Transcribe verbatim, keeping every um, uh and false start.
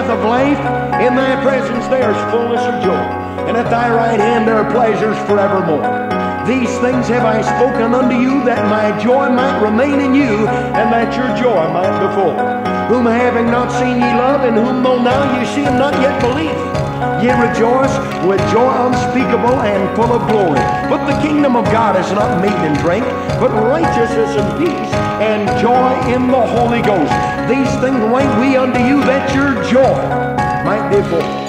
of life. In thy presence there is fullness of joy, and at thy right hand there are pleasures forevermore. These things have I spoken unto you, that my joy might remain in you, and that your joy might be full. Whom having not seen ye love, and whom though now ye see him not yet believe, ye rejoice with joy unspeakable and full of glory. But the kingdom of God is not meat and drink, but righteousness and peace and joy in the Holy Ghost. These things write we unto you, that your joy might be full.